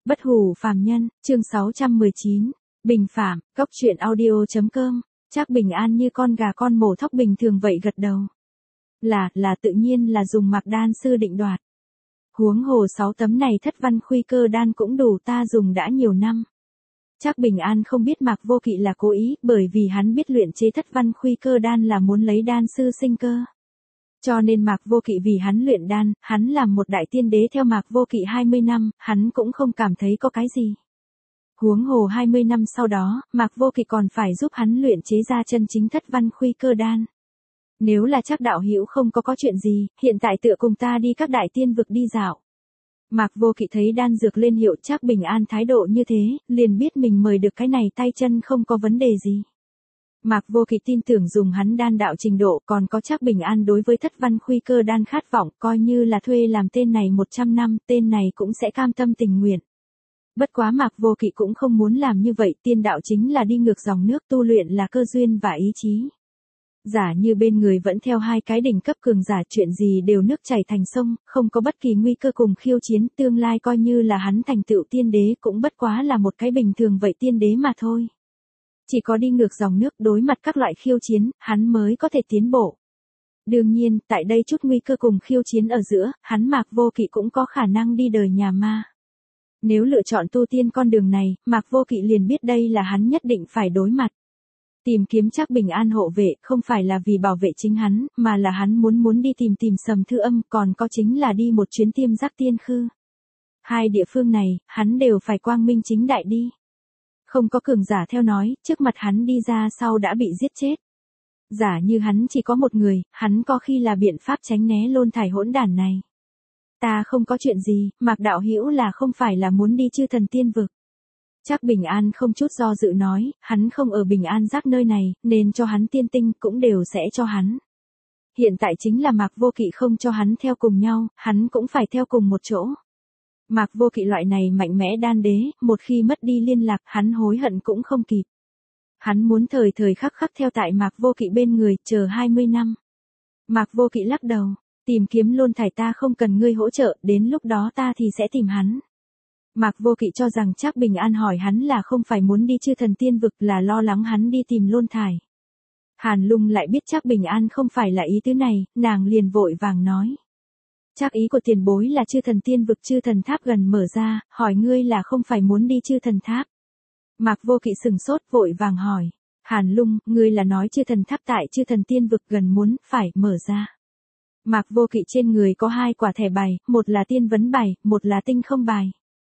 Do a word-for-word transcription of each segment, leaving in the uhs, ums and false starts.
Bất hủ phàm nhân, chương sáu trăm mười chín. Bình phạm, góc truyện audio.com. Trác Bình An như con gà con mổ thóc bình thường vậy gật đầu. Là, là tự nhiên là dùng Mạc đan sư định đoạt. Huống hồ sáu tấm này thất văn khuy cơ đan cũng đủ ta dùng đã nhiều năm. Trác Bình An không biết Mạc Vô Kỵ là cố ý, bởi vì hắn biết luyện chế thất văn khuy cơ đan là muốn lấy đan sư sinh cơ. Cho nên Mạc Vô Kỵ vì hắn luyện đan, hắn làm một đại tiên đế theo Mạc Vô Kỵ hai mươi năm, hắn cũng không cảm thấy có cái gì. Huống hồ hai mươi năm sau đó, Mạc Vô Kỵ còn phải giúp hắn luyện chế ra chân chính thất văn khuy cơ đan. Nếu là Trác đạo hữu không có có chuyện gì, hiện tại tựa cùng ta đi các đại tiên vực đi dạo. Mạc Vô Kỵ thấy đan dược lên hiệu Trác Bình An thái độ như thế, liền biết mình mời được cái này tay chân không có vấn đề gì. Mạc Vô Kỵ tin tưởng dùng hắn đan đạo trình độ, còn có Trác Bình An đối với thất văn khuy cơ đan khát vọng, coi như là thuê làm tên này một trăm năm, tên này cũng sẽ cam tâm tình nguyện. Bất quá Mạc Vô Kỵ cũng không muốn làm như vậy, tiên đạo chính là đi ngược dòng nước, tu luyện là cơ duyên và ý chí. Giả như bên người vẫn theo hai cái đỉnh cấp cường giả, chuyện gì đều nước chảy thành sông, không có bất kỳ nguy cơ cùng khiêu chiến, tương lai coi như là hắn thành tựu tiên đế cũng bất quá là một cái bình thường vậy tiên đế mà thôi. Chỉ có đi ngược dòng nước, đối mặt các loại khiêu chiến, hắn mới có thể tiến bộ. Đương nhiên, tại đây chút nguy cơ cùng khiêu chiến ở giữa, hắn Mạc Vô Kỵ cũng có khả năng đi đời nhà ma. Nếu lựa chọn tu tiên con đường này, Mạc Vô Kỵ liền biết đây là hắn nhất định phải đối mặt. Tìm kiếm Trác Bình An hộ vệ, không phải là vì bảo vệ chính hắn, mà là hắn muốn muốn đi tìm tìm Sầm Thư Âm, còn có chính là đi một chuyến Tiêm Giác Tiên Khư. Hai địa phương này, hắn đều phải quang minh chính đại đi. Không có cường giả theo nói, trước mặt hắn đi ra sau đã bị giết chết. Giả như hắn chỉ có một người, hắn có khi là biện pháp tránh né lôn thải hỗn đản này. Ta không có chuyện gì, Mạc đạo hữu là không phải là muốn đi chư thần tiên vực. Trác Bình An không chút do dự nói, hắn không ở Bình An Giác nơi này, nên cho hắn tiên tinh cũng đều sẽ cho hắn. Hiện tại chính là Mạc Vô Kỵ không cho hắn theo cùng nhau, hắn cũng phải theo cùng một chỗ. Mạc Vô Kỵ loại này mạnh mẽ đan đế, một khi mất đi liên lạc, hắn hối hận cũng không kịp. Hắn muốn thời thời khắc khắc theo tại Mạc Vô Kỵ bên người, chờ hai mươi năm. Mạc Vô Kỵ lắc đầu, tìm kiếm lôn thải ta không cần ngươi hỗ trợ, đến lúc đó ta thì sẽ tìm hắn. Mạc Vô Kỵ cho rằng Trác Bình An hỏi hắn là không phải muốn đi chư thần tiên vực, là lo lắng hắn đi tìm lôn thải. Hàn Lung lại biết Trác Bình An không phải là ý tứ này, nàng liền vội vàng nói. Trác ý của tiền bối là chư thần tiên vực chư thần tháp gần mở ra, hỏi ngươi là không phải muốn đi chư thần tháp. Mạc Vô Kỵ sừng sốt vội vàng hỏi. Hàn Lung, ngươi là nói chư thần tháp tại chư thần tiên vực gần muốn, phải, mở ra. Mạc Vô Kỵ trên người có hai quả thẻ bài, một là tiên vấn bài, một là tinh không bài.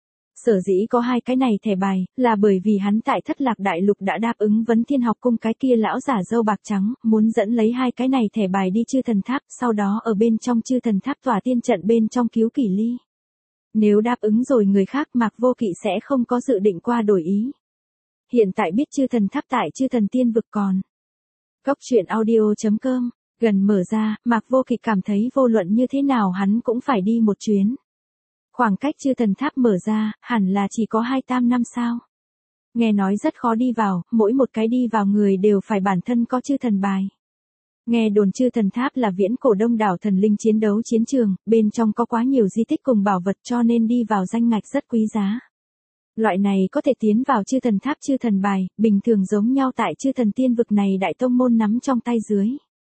Sở dĩ có hai cái này thẻ bài, là bởi vì hắn tại Thất Lạc Đại Lục đã đáp ứng Vấn Thiên Học Cung cái kia lão giả râu bạc trắng, muốn dẫn lấy hai cái này thẻ bài đi chư thần tháp, sau đó ở bên trong chư thần tháp tỏa tiên trận bên trong cứu Kỷ Ly. Nếu đáp ứng rồi người khác, Mạc Vô Kỵ sẽ không có dự định qua đổi ý. Hiện tại biết chư thần tháp tại chư thần tiên vực còn. Góc truyện audio.com, gần mở ra, Mạc Vô Kỵ cảm thấy vô luận như thế nào hắn cũng phải đi một chuyến. Khoảng cách chư thần tháp mở ra, hẳn là chỉ có hai tam năm sao. Nghe nói rất khó đi vào, mỗi một cái đi vào người đều phải bản thân có chư thần bài. Nghe đồn chư thần tháp là viễn cổ đông đảo thần linh chiến đấu chiến trường, bên trong có quá nhiều di tích cùng bảo vật cho nên đi vào danh ngạch rất quý giá. Loại này có thể tiến vào chư thần tháp chư thần bài, bình thường giống nhau tại chư thần tiên vực này đại tông môn nắm trong tay dưới.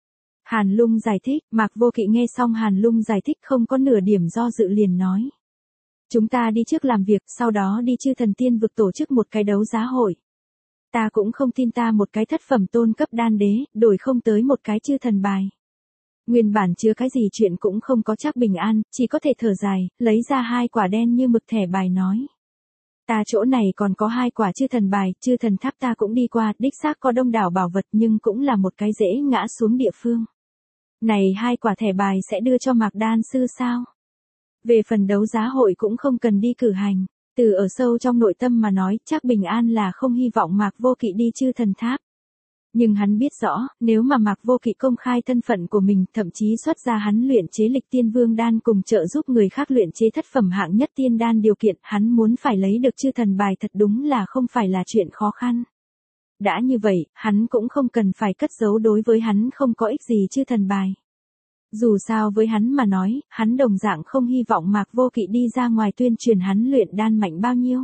Hàn Lung giải thích, Mạc Vô Kỵ nghe xong Hàn Lung giải thích không có nửa điểm do dự liền nói. Chúng ta đi trước làm việc, sau đó đi chư thần tiên vực tổ chức một cái đấu giá hội. Ta cũng không tin ta một cái thất phẩm tôn cấp đan đế, đổi không tới một cái chư thần bài. Nguyên bản chưa cái gì chuyện cũng không có. Trác Bình An, chỉ có thể thở dài, lấy ra hai quả đen như mực thẻ bài nói. Ta chỗ này còn có hai quả chư thần bài, chư thần tháp ta cũng đi qua, đích xác có đông đảo bảo vật nhưng cũng là một cái dễ ngã xuống địa phương. Này hai quả thẻ bài sẽ đưa cho Mạc đan sư sao? Về phần đấu giá hội cũng không cần đi cử hành, từ ở sâu trong nội tâm mà nói, Trác Bình An là không hy vọng Mạc Vô Kỵ đi chư thần tháp. Nhưng hắn biết rõ, nếu mà Mạc Vô Kỵ công khai thân phận của mình, thậm chí xuất ra hắn luyện chế lịch tiên vương đan cùng trợ giúp người khác luyện chế thất phẩm hạng nhất tiên đan điều kiện, hắn muốn phải lấy được chư thần bài thật đúng là không phải là chuyện khó khăn. Đã như vậy, hắn cũng không cần phải cất giấu đối với hắn không có ích gì chư thần bài. Dù sao với hắn mà nói, hắn đồng dạng không hy vọng Mạc Vô Kỵ đi ra ngoài tuyên truyền hắn luyện đan mạnh bao nhiêu.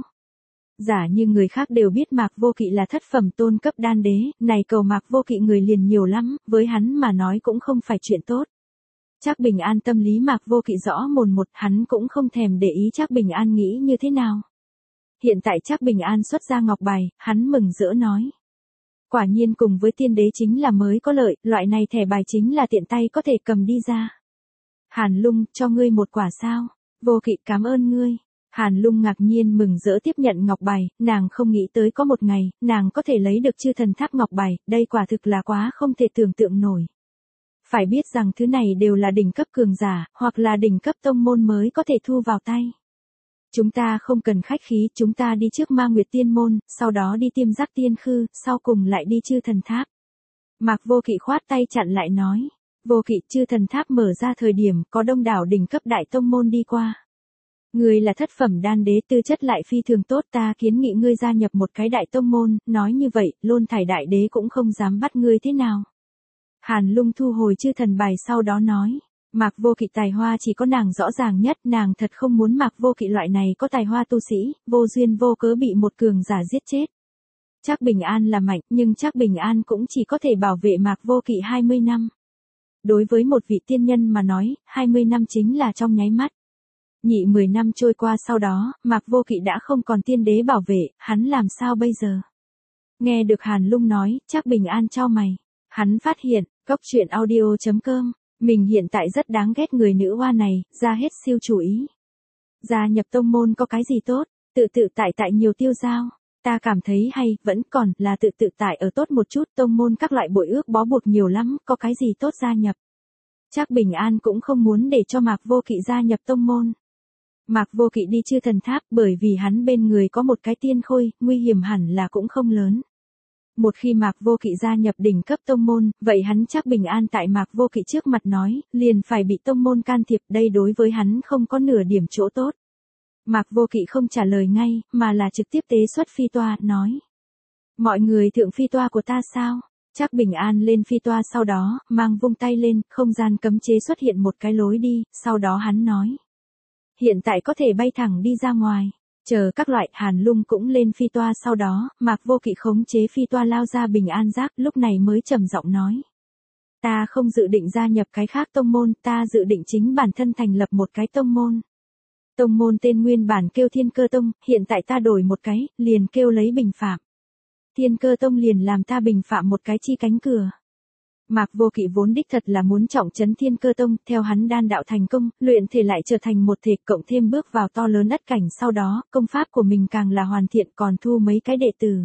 Giả như người khác đều biết Mạc Vô Kỵ là thất phẩm tôn cấp đan đế, này cầu Mạc Vô Kỵ người liền nhiều lắm, với hắn mà nói cũng không phải chuyện tốt. Trác Bình An tâm lý Mạc Vô Kỵ rõ mồn một, hắn cũng không thèm để ý Trác Bình An nghĩ như thế nào. Hiện tại Trác Bình An xuất ra ngọc bài, hắn mừng rỡ nói. Quả nhiên cùng với tiên đế chính là mới có lợi, loại này thẻ bài chính là tiện tay có thể cầm đi ra. Hàn Lung, cho ngươi một quả sao? Vô Kỵ cảm ơn ngươi. Hàn Lung ngạc nhiên mừng rỡ tiếp nhận ngọc bài, nàng không nghĩ tới có một ngày, nàng có thể lấy được chư thần tháp ngọc bài, đây quả thực là quá không thể tưởng tượng nổi. Phải biết rằng thứ này đều là đỉnh cấp cường giả, hoặc là đỉnh cấp tông môn mới có thể thu vào tay. Chúng ta không cần khách khí, chúng ta đi trước Ma Nguyệt Tiên Môn, sau đó đi Tiêm Giác Tiên Khư, sau cùng lại đi chư thần tháp. Mạc Vô Kỵ khoát tay chặn lại nói. Vô Kỵ, chư thần tháp mở ra thời điểm, có đông đảo đỉnh cấp đại tông môn đi qua. Ngươi là thất phẩm đan đế, tư chất lại phi thường tốt, ta kiến nghị ngươi gia nhập một cái đại tông môn, nói như vậy, Lôn Thải đại đế cũng không dám bắt ngươi thế nào. Hàn Lung thu hồi chư thần bài sau đó nói. Mạc Vô Kỵ tài hoa chỉ có nàng rõ ràng nhất, nàng thật không muốn Mạc Vô Kỵ loại này có tài hoa tu sĩ, vô duyên vô cớ bị một cường giả giết chết. Trác Bình An là mạnh, nhưng Trác Bình An cũng chỉ có thể bảo vệ Mạc Vô Kỵ hai mươi năm. Đối với một vị tiên nhân mà nói, hai mươi năm chính là trong nháy mắt. Nhị mười năm trôi qua sau đó, Mạc Vô Kỵ đã không còn tiên đế bảo vệ, hắn làm sao bây giờ? Nghe được Hàn Lung nói, Trác Bình An chau mày. Hắn phát hiện, cốc truyện audio chấm com, mình hiện tại rất đáng ghét người nữ hoa này, ra hết siêu chủ ý. Gia nhập tông môn có cái gì tốt, tự tự tại tại nhiều tiêu giao. Ta cảm thấy hay, vẫn còn là tự tự tại ở tốt một chút, tông môn các loại bội ước bó buộc nhiều lắm, có cái gì tốt gia nhập. Trác Bình An cũng không muốn để cho Mạc Vô Kỵ gia nhập tông môn. Mạc Vô Kỵ đi chư thần tháp bởi vì hắn bên người có một cái tiên khôi, nguy hiểm hẳn là cũng không lớn. Một khi Mạc Vô Kỵ gia nhập đỉnh cấp tông môn, vậy hắn Trác Bình An tại Mạc Vô Kỵ trước mặt nói, liền phải bị tông môn can thiệp, đây đối với hắn không có nửa điểm chỗ tốt. Mạc Vô Kỵ không trả lời ngay, mà là trực tiếp tế xuất phi toa, nói. Mọi người thượng phi toa của ta sao? Trác Bình An lên phi toa sau đó, mang vung tay lên, không gian cấm chế xuất hiện một cái lối đi, sau đó hắn nói. Hiện tại có thể bay thẳng đi ra ngoài. Chờ các loại, Hàn Lung cũng lên phi toa sau đó, Mạc Vô Kỵ khống chế phi toa lao ra Bình An Giác, lúc này mới trầm giọng nói. Ta không dự định gia nhập cái khác tông môn, ta dự định chính bản thân thành lập một cái tông môn. Tông môn tên nguyên bản kêu Thiên Cơ Tông, hiện tại ta đổi một cái, liền kêu lấy Bình Phạm. Thiên Cơ Tông liền làm ta bình phạm một cái chi cánh cửa. Mạc Vô Kỵ vốn đích thật là muốn trọng trấn Thiên Cơ Tông, theo hắn đan đạo thành công, luyện thể lại trở thành một thể, cộng thêm bước vào to lớn ất cảnh, sau đó, công pháp của mình càng là hoàn thiện, còn thu mấy cái đệ tử.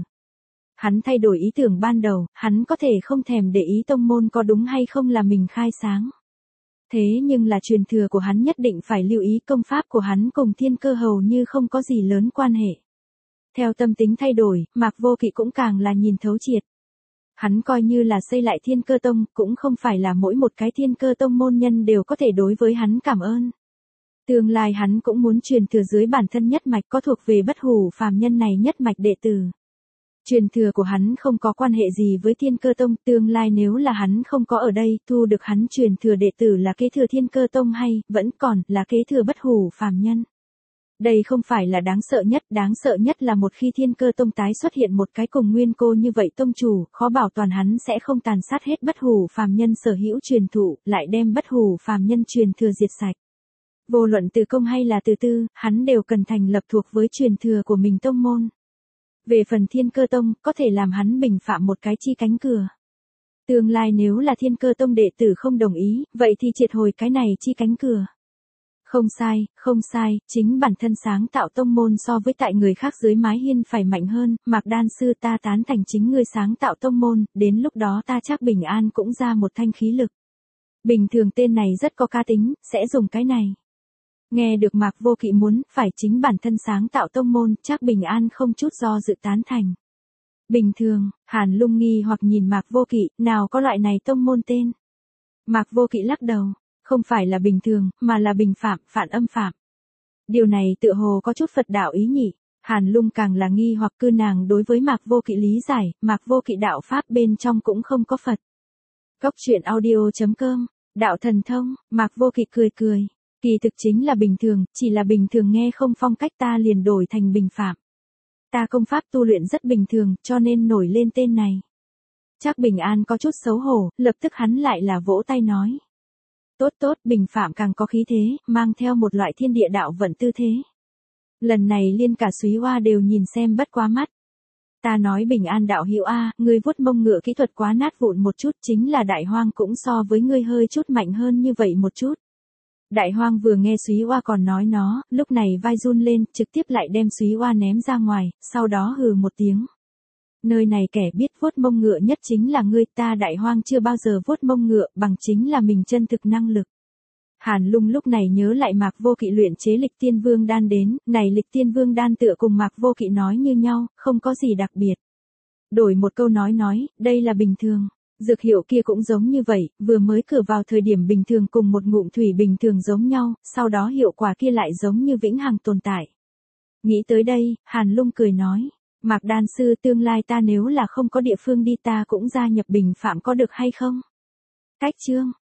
Hắn thay đổi ý tưởng ban đầu, hắn có thể không thèm để ý tông môn có đúng hay không là mình khai sáng. Thế nhưng là truyền thừa của hắn nhất định phải lưu ý, công pháp của hắn cùng Thiên Cơ hầu như không có gì lớn quan hệ. Theo tâm tính thay đổi, Mạc Vô Kỵ cũng càng là nhìn thấu triệt. Hắn coi như là xây lại Thiên Cơ Tông, cũng không phải là mỗi một cái Thiên Cơ Tông môn nhân đều có thể đối với hắn cảm ơn. Tương lai hắn cũng muốn truyền thừa dưới bản thân nhất mạch, có thuộc về bất hủ phàm nhân này nhất mạch đệ tử. Truyền thừa của hắn không có quan hệ gì với Thiên Cơ Tông, tương lai nếu là hắn không có ở đây, thu được hắn truyền thừa đệ tử là kế thừa Thiên Cơ Tông hay, vẫn còn là kế thừa bất hủ phàm nhân. Đây không phải là đáng sợ nhất, đáng sợ nhất là một khi Thiên Cơ Tông tái xuất hiện một cái cùng nguyên cô như vậy tông chủ, khó bảo toàn hắn sẽ không tàn sát hết bất hủ phàm nhân sở hữu truyền thụ, lại đem bất hủ phàm nhân truyền thừa diệt sạch. Vô luận từ công hay là từ tư, hắn đều cần thành lập thuộc với truyền thừa của mình tông môn. Về phần Thiên Cơ Tông, có thể làm hắn bình phạm một cái chi cánh cửa. Tương lai nếu là Thiên Cơ Tông đệ tử không đồng ý, vậy thì triệt hồi cái này chi cánh cửa. Không sai, không sai, chính bản thân sáng tạo tông môn so với tại người khác dưới mái hiên phải mạnh hơn, Mạc Đan sư ta tán thành chính ngươi sáng tạo tông môn, đến lúc đó ta chắc Bình An cũng ra một thanh khí lực. Bình thường tên này rất có cá tính, sẽ dùng cái này. Nghe được Mạc Vô Kỵ muốn, phải chính bản thân sáng tạo tông môn, chắc Bình An không chút do dự tán thành. Bình thường, Hàn Lung nghi hoặc nhìn Mạc Vô Kỵ, nào có loại này tông môn tên. Mạc Vô Kỵ lắc đầu. Không phải là bình thường, mà là bình phạm, phản âm phạm. Điều này tựa hồ có chút Phật đạo ý nhỉ. Hàn Lung càng là nghi hoặc cư nàng đối với Mạc Vô Kỵ lý giải, Mạc Vô Kỵ đạo pháp bên trong cũng không có Phật. Cốc truyện audio chấm com Đạo thần thông, Mạc Vô Kỵ cười cười. Kỳ thực chính là bình thường, chỉ là bình thường nghe không phong cách ta liền đổi thành bình phạm. Ta công pháp tu luyện rất bình thường, cho nên nổi lên tên này. Trác Bình An có chút xấu hổ, lập tức hắn lại là vỗ tay nói. Tốt tốt, bình phạm càng có khí thế, mang theo một loại thiên địa đạo vận tư thế. Lần này liên cả Súy Oa đều nhìn xem bất quá mắt. Ta nói Bình An đạo hữu a, ngươi vuốt mông ngựa kỹ thuật quá nát vụn một chút, chính là Đại Hoang cũng so với ngươi hơi chút mạnh hơn như vậy một chút. Đại Hoang vừa nghe Súy Oa còn nói nó, lúc này vai run lên, trực tiếp lại đem Súy Oa ném ra ngoài, sau đó hừ một tiếng. Nơi này kẻ biết vuốt mông ngựa nhất chính là ngươi, ta Đại Hoang chưa bao giờ vuốt mông ngựa, bằng chính là mình chân thực năng lực. Hàn Lung lúc này nhớ lại Mạc Vô Kỵ luyện chế Lịch Tiên Vương đan đến, này Lịch Tiên Vương đan tựa cùng Mạc Vô Kỵ nói như nhau, không có gì đặc biệt. Đổi một câu nói nói, đây là bình thường. Dược hiệu kia cũng giống như vậy, vừa mới cử vào thời điểm bình thường cùng một ngụm thủy bình thường giống nhau, sau đó hiệu quả kia lại giống như vĩnh hằng tồn tại. Nghĩ tới đây, Hàn Lung cười nói, Mạc đan sư tương lai ta nếu là không có địa phương đi ta cũng gia nhập bình phạm có được hay không? Cách chương